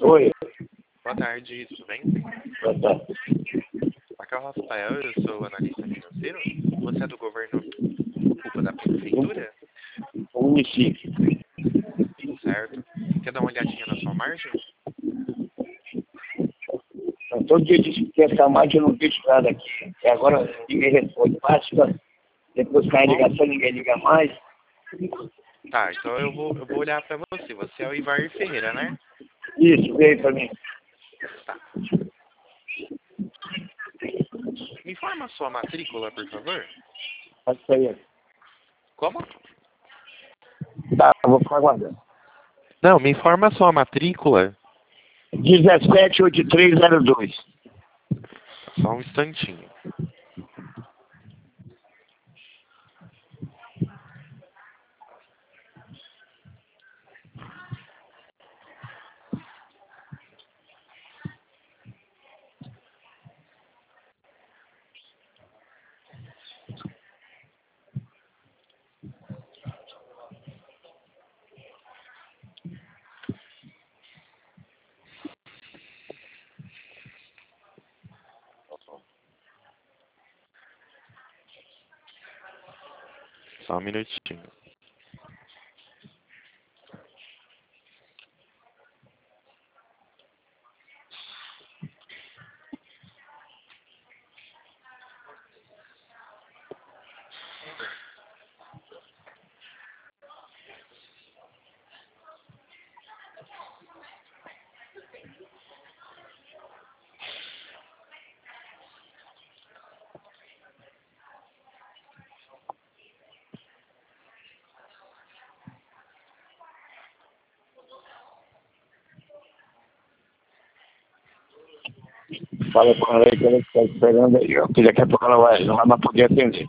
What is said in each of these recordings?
Oi, Boa tarde, tudo bem? boa tarde. Aqui é o Rafael, eu sou analista financeiro. Você é do governo, desculpa, da prefeitura? O município. Certo. Quer dar uma olhadinha na sua margem? Então, todo dia diz que essa máquina não deixa nada aqui. E agora ninguém responde. Passa, depois cai a ligação, ninguém liga mais. Tá, então eu vou olhar pra você. Você é o Ivar Ferreira, né? Isso, veio para mim. Tá. Me informa a sua matrícula, por favor. Pode sair. Como? Tá, eu vou ficar aguardando. Não, me informa a sua matrícula. 178302. Só um instantinho. Só um minutinho. Fala com ela aí que ela está esperando aí, ó. Que daqui a pouco ela não vai mais poder atender.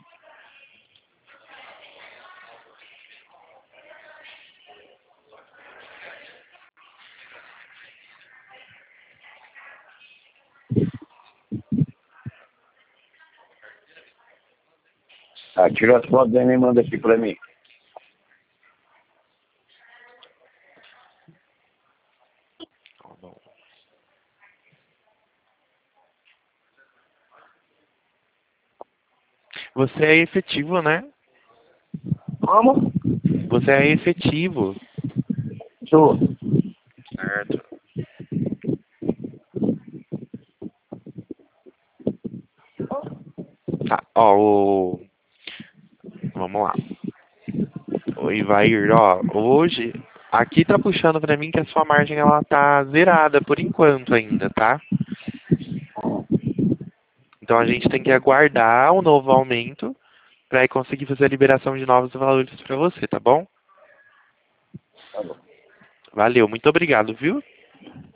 Ah, tira as fotos dela e manda aqui para mim. Tá bom. Você é efetivo, né? Como? Você é efetivo. Sou. Certo. Tá, ó, vamos lá. Oi, Vair, ó, hoje, aqui tá puxando pra mim que a sua margem, ela tá zerada por enquanto ainda, tá? Então a gente tem que aguardar um novo aumento pra aí conseguir fazer a liberação de novos valores pra você, tá bom? Tá bom. Valeu, muito obrigado, viu?